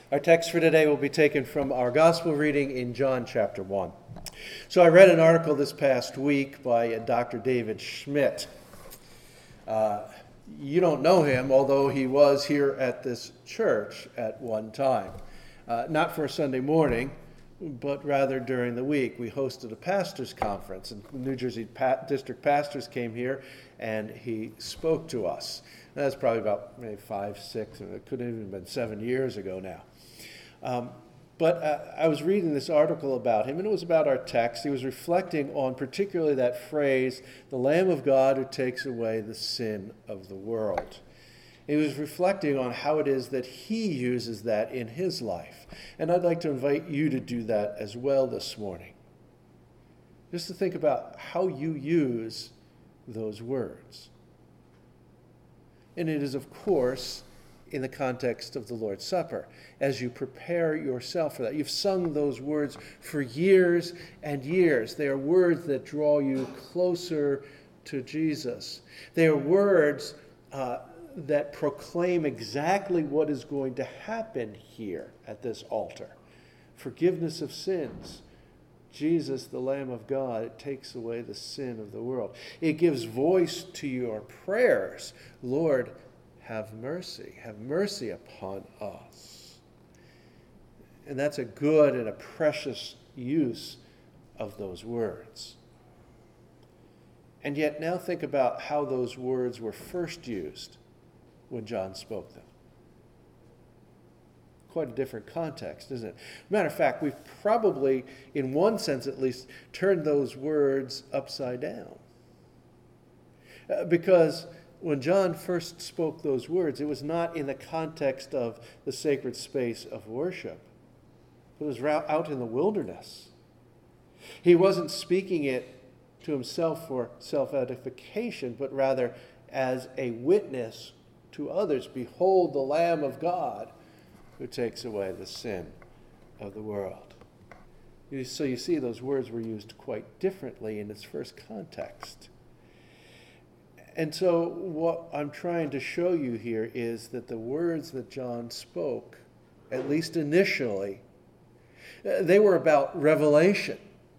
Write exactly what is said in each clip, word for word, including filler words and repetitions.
Our text for today will be taken from our gospel reading in John chapter one. So I read an article this past week by uh, Doctor David Schmidt. Uh, you don't know him, although he was here at this church at one time. Uh, not for a Sunday morning, but rather during the week. We hosted a pastor's conference, and New Jersey pa- district pastors came here, and he spoke to us. That's probably about maybe five, six, and it could have even been seven years ago now. Um, but uh, I was reading this article about him, and it was about our text. He was reflecting on particularly that phrase, the Lamb of God who takes away the sin of the world. He was reflecting on how it is that he uses that in his life. And I'd like to invite you to do that as well this morning. Just to think about how you use those words. And it is, of course, in the context of the Lord's Supper, as you prepare yourself for that. You've sung those words for years and years. They are words that draw you closer to Jesus. They are words uh, that proclaim exactly what is going to happen here at this altar. Forgiveness of sins. Jesus, the Lamb of God, it takes away the sin of the world. It gives voice to your prayers. Lord, have mercy. Have mercy upon us. And that's a good and a precious use of those words. And yet now think about how those words were first used when John spoke them. Quite a different context, isn't it? Matter of fact, we've probably, in one sense at least, turned those words upside down. Uh, because when John first spoke those words, it was not in the context of the sacred space of worship. It was out in the wilderness. He wasn't speaking it to himself for self-edification, but rather as a witness to others. Behold the Lamb of God who takes away the sin of the world. So you see, those words were used quite differently in its first context. And so what I'm trying to show you here is that the words that John spoke, at least initially, they were about revelation.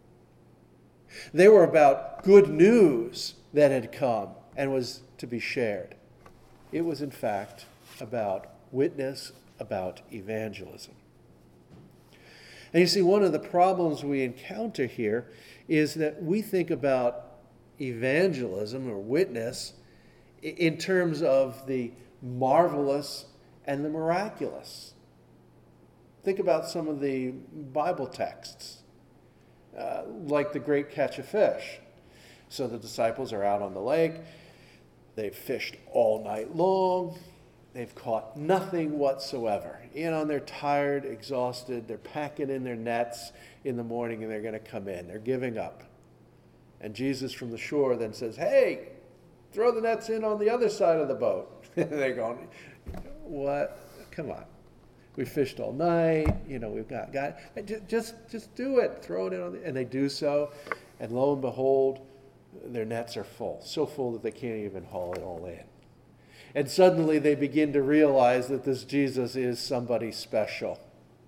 They were about good news that had come and was to be shared. It was, in fact, about witness, about evangelism. And you see, one of the problems we encounter here is that we think about evangelism or witness in terms of the marvelous and the miraculous. Think about some of the Bible texts, uh, like the great catch of fish. So the disciples are out on the lake. They've fished all night long. They've caught nothing whatsoever. You know, and they're tired, exhausted. They're packing in their nets in the morning, and they're going to come in. They're giving up. And Jesus from the shore then says, hey, throw the nets in on the other side of the boat. They're going, what? Come on. We fished all night. You know, we've got, got just, just do it. Throw it in on the, and they do so. And lo and behold, their nets are full. So full that they can't even haul it all in. And suddenly they begin to realize that this Jesus is somebody special.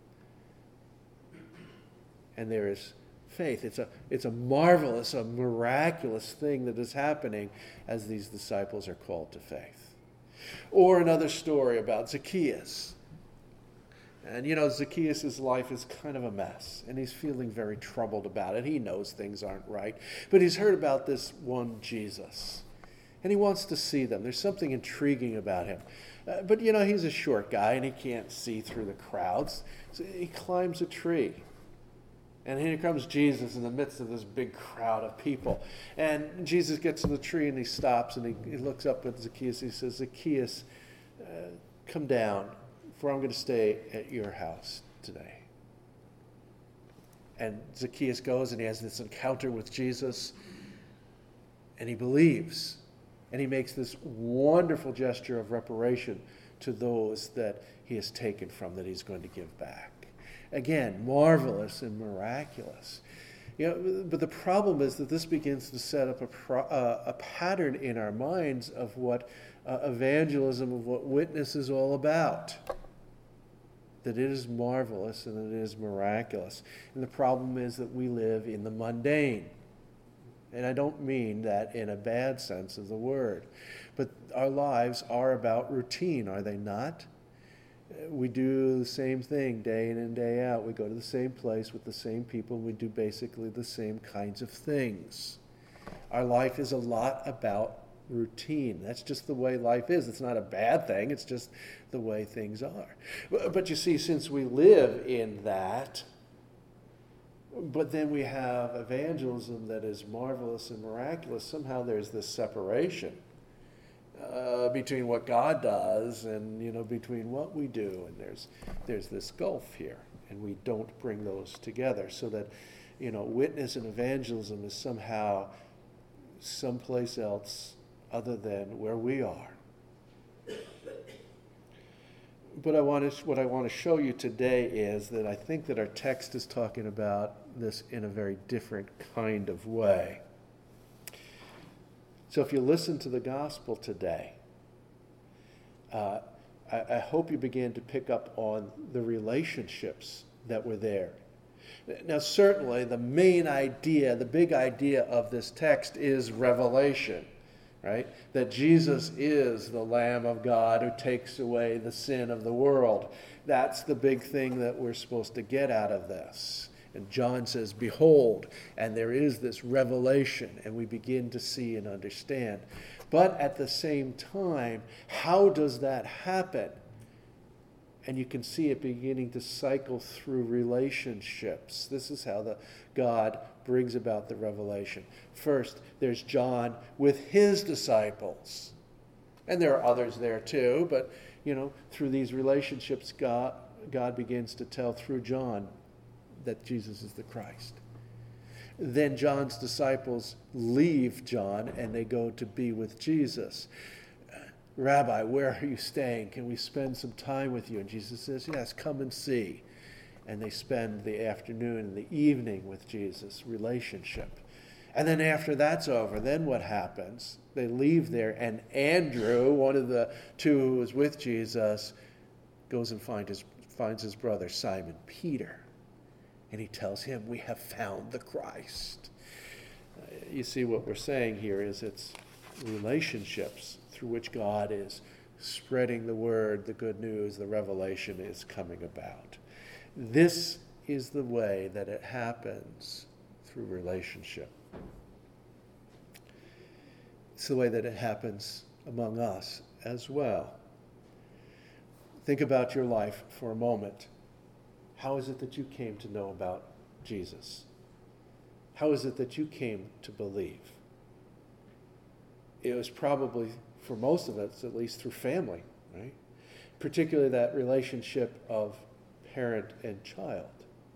And there is faith. It's a, it's a marvelous, a miraculous thing that is happening as these disciples are called to faith. Or another story about Zacchaeus. And you know, Zacchaeus' life is kind of a mess, and he's feeling very troubled about it. He knows things aren't right, but he's heard about this one Jesus, and he wants to see them. There's something intriguing about him. Uh, but you know, he's a short guy, and he can't see through the crowds, so he climbs a tree. And here comes Jesus in the midst of this big crowd of people. And Jesus gets to the tree and he stops and he, he looks up at Zacchaeus. He says, Zacchaeus, uh, come down, for I'm going to stay at your house today. And Zacchaeus goes and he has this encounter with Jesus. And he believes. And he makes this wonderful gesture of reparation to those that he has taken from, that he's going to give back. Again, marvelous and miraculous. You know, but the problem is that this begins to set up a, pro, uh, a pattern in our minds of what uh, evangelism, of what witness is all about. that it is marvelous and that it is miraculous. And the problem is that we live in the mundane. And I don't mean that in a bad sense of the word. But our lives are about routine, are they not? We do the same thing day in and day out. We go to the same place with the same people. We do basically the same kinds of things. Our life is a lot about routine. That's just the way life is. It's not a bad thing. It's just the way things are. But you see, since we live in that, but then we have evangelism that is marvelous and miraculous, somehow there's this separation uh, between what God does and, you know, between what we do. And there's there's this gulf here, and we don't bring those together, so that, you know, witness and evangelism is somehow someplace else other than where we are. But I want to, what I want to show you today is that I think that our text is talking about this in a very different kind of way. So if you listen to the gospel today, uh, I, I hope you begin to pick up on the relationships that were there. Now, certainly the main idea, the big idea of this text is revelation, right? That Jesus is the Lamb of God who takes away the sin of the world. That's the big thing that we're supposed to get out of this. And John says, behold, and there is this revelation, and we begin to see and understand. But at the same time, how does that happen? And you can see it beginning to cycle through relationships. This is how the God brings about the revelation. First, there's John with his disciples. And there are others there too, but, you know, through these relationships, God, God begins to tell through John that Jesus is the Christ. Then John's disciples leave John and they go to be with Jesus. Rabbi, where are you staying? Can we spend some time with you? And Jesus says, yes, come and see. And they spend the afternoon and the evening with Jesus, relationship. And then after that's over, then what happens? They leave there, and Andrew, one of the two who was with Jesus, goes and find his, finds his brother Simon Peter. And he tells him, we have found the Christ. Uh, you see, what we're saying here is it's relationships through which God is spreading the word, the good news, the revelation is coming about. This is the way that it happens through relationship. It's the way that it happens among us as well. Think about your life for a moment. How is it that you came to know about Jesus? How is it that you came to believe? It was probably, for most of us, at least through family, right? Particularly that relationship of parent and child.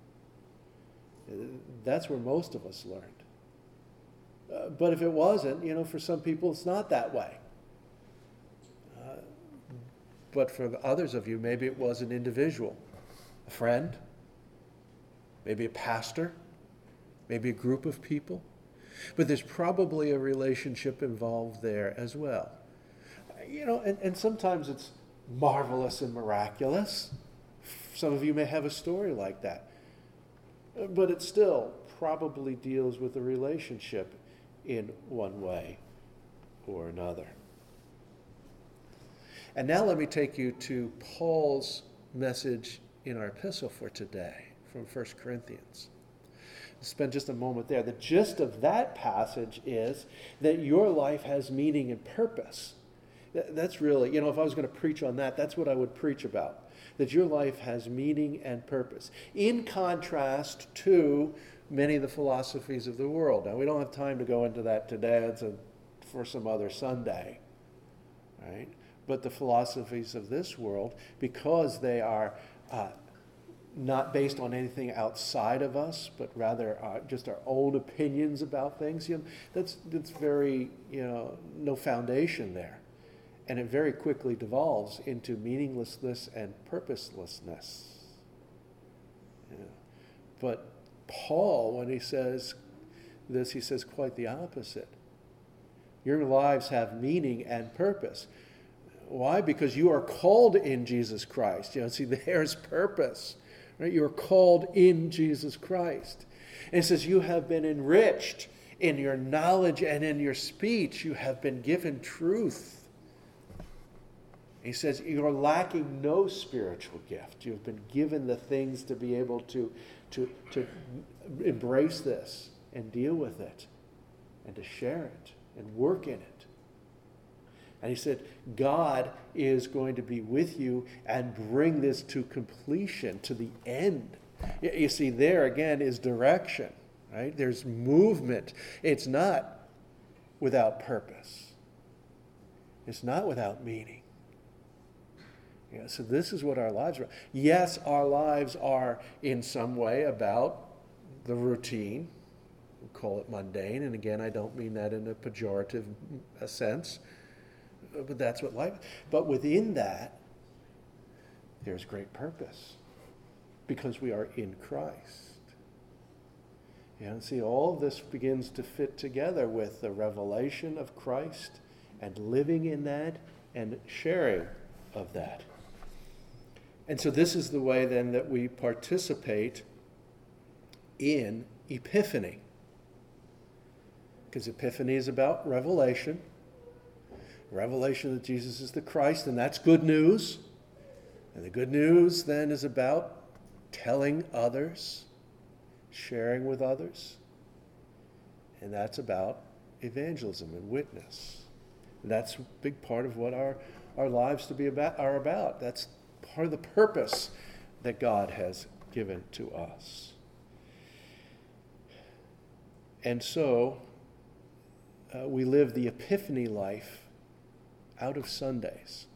That's where most of us learned. Uh, but if it wasn't, you know, for some people it's not that way. Uh, but for the others of you, maybe it was an individual, a friend, maybe a pastor, maybe a group of people. But there's probably a relationship involved there as well. You know, and, and sometimes it's marvelous and miraculous. Some of you may have a story like that. But it still probably deals with a relationship in one way or another. And now let me take you to Paul's message in our epistle for today from First Corinthians. I'll spend just a moment there. The gist of that passage is that your life has meaning and purpose. That's really, you know, if I was going to preach on that, that's what I would preach about. That your life has meaning and purpose. In contrast to many of the philosophies of the world. Now, we don't have time to go into that today. It's a, for some other Sunday, right? But the philosophies of this world, because they are uh, not based on anything outside of us, but rather uh, just our own opinions about things, you know, that's, that's very, you know, no foundation there. And it very quickly devolves into meaninglessness and purposelessness. Yeah. But Paul, when he says this, he says quite the opposite. Your lives have meaning and purpose. Why? Because you are called in Jesus Christ. You know, see, there's purpose. Right? You are called in Jesus Christ. And it says you have been enriched in your knowledge and in your speech. You have been given truth. He says you're lacking no spiritual gift. You've been given the things to be able to, to, to embrace this and deal with it and to share it and work in it. And he said, God is going to be with you and bring this to completion, to the end. You see, there again is direction, right? There's movement. It's not without purpose. It's not without meaning. Yeah, so this is what our lives are. Yes, our lives are in some way about the routine. We call it mundane. And again, I don't mean that in a pejorative sense. But that's what life is. But within that, there's great purpose. Because we are in Christ. You know, see, all of this begins to fit together with the revelation of Christ and living in that and sharing of that. And so this is the way then that we participate in Epiphany. Because Epiphany is about revelation. Revelation that Jesus is the Christ, and that's good news. And the good news then is about telling others, sharing with others. And that's about evangelism and witness. And that's a big part of what our, our lives to be about are about. That's part of the purpose that God has given to us. And so uh, we live the Epiphany life out of Sundays.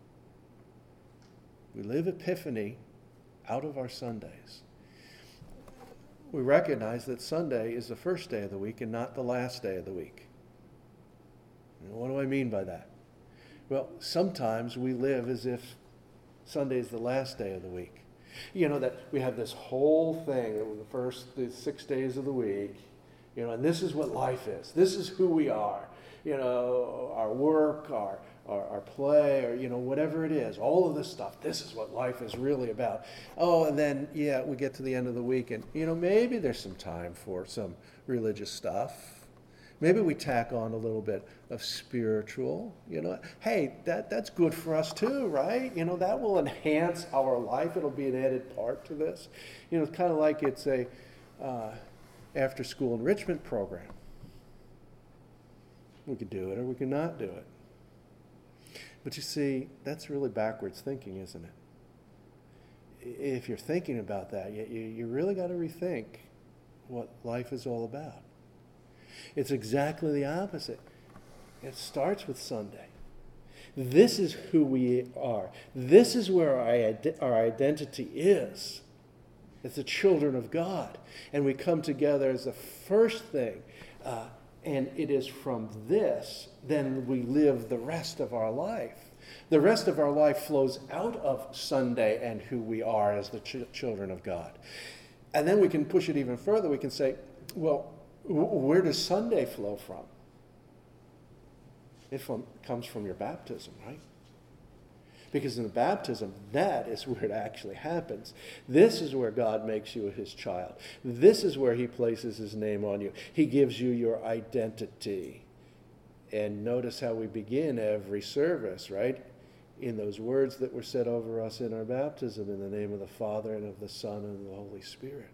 We live Epiphany out of our Sundays. We recognize that Sunday is the first day of the week and not the last day of the week. And what do I mean by that? Well, sometimes we live as if Sunday is the last day of the week. You know, that we have this whole thing, the first the six days of the week, you know, and this is what life is. This is who we are. You know, our work, our, our our play, or, you know, whatever it is, all of this stuff, this is what life is really about. Oh, and then, yeah, we get to the end of the week, and, you know, maybe there's some time for some religious stuff. Maybe we tack on a little bit of spiritual, you know. Hey, that, that's good for us too, right? You know, that will enhance our life. It'll be an added part to this. You know, it's kind of like it's a uh, after-school enrichment program. We could do it or we could not do it. But you see, that's really backwards thinking, isn't it? If you're thinking about that, you, you really got to rethink what life is all about. It's exactly the opposite. It starts with Sunday. This is who we are. This is where our, our identity is. It's the children of God. And we come together as the first thing. Uh, and it is from this, then we live the rest of our life. The rest of our life flows out of Sunday and who we are as the ch- children of God. And then we can push it even further. We can say, well, where does Sunday flow from? It from, comes from your baptism, right? Because in the baptism, that is where it actually happens. This is where God makes you his child. This is where he places his name on you. He gives you your identity. And notice how we begin every service, right? In those words that were said over us in our baptism, in the name of the Father and of the Son and of the Holy Spirit.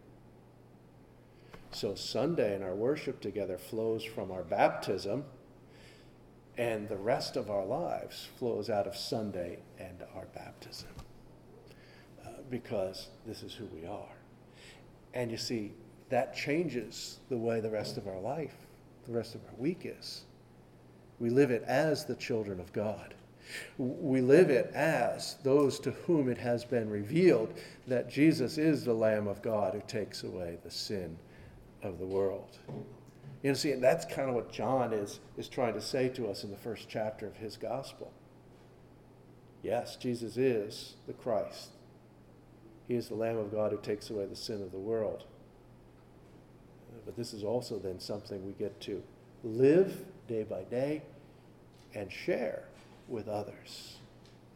So Sunday and our worship together flows from our baptism, and the rest of our lives flows out of Sunday and our baptism, uh, because this is who we are. And you see, that changes the way the rest of our life, the rest of our week is. We live it as the children of God. We live it as those to whom it has been revealed that Jesus is the Lamb of God who takes away the sin of the world. You know, see, and that's kind of what John is, is trying to say to us in the first chapter of his gospel. Yes, Jesus is the Christ. He is the Lamb of God who takes away the sin of the world. But this is also then something we get to live day by day and share with others.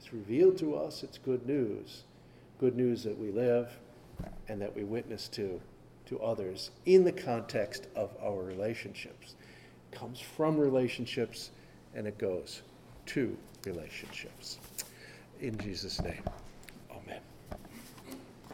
It's revealed to us. It's good news. Good news that we live and that we witness to, to others in the context of our relationships. It comes from relationships and it goes to relationships. In Jesus' name, amen.